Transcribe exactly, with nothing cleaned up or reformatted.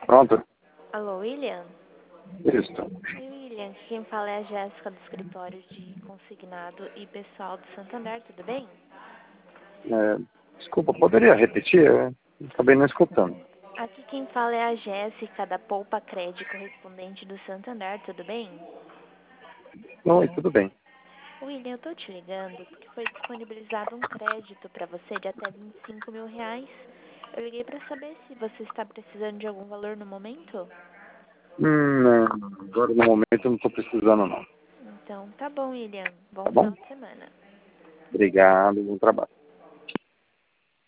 Pronto? Alô, William? Isso. Oi, William. Aqui quem fala é a Jéssica do escritório de consignado e pessoal do Santander, tudo bem? É, desculpa, poderia repetir? Eu acabei não escutando. Aqui quem fala é a Jéssica da Poupa Crédito correspondente do Santander, tudo bem? Oi, tudo bem. William, eu tô te ligando porque foi disponibilizado um crédito para você de até vinte e cinco mil reais. Eu liguei para saber se você está precisando de algum valor no momento. Hum, não, agora no momento eu não estou precisando não. Então, tá bom, William. Bom Tá final bom? de semana. Obrigado, bom trabalho.